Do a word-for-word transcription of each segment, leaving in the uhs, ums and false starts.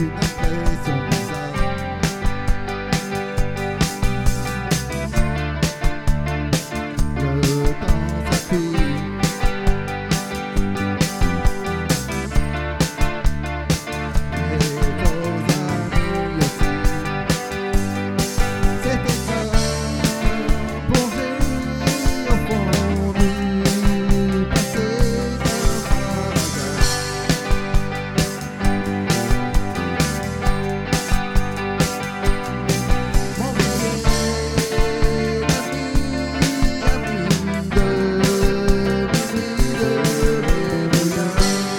une impression bizarre. Le temps s'enfuit. Et vos amis aussi. C'était ça, plongé au fond du passé d'un par hasard. Mon vieil ami, ami de mes nuits de mes liens.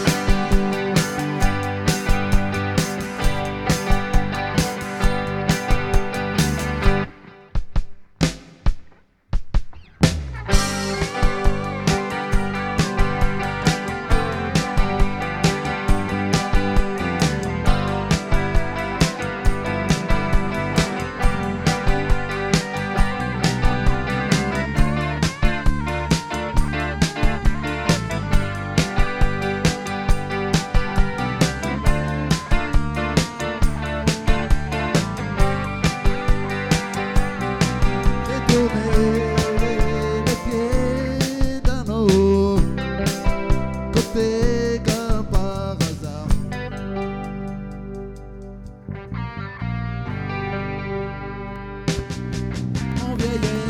J'ai tourné les pieds d'un autre côté comme par hasard. Mon vieil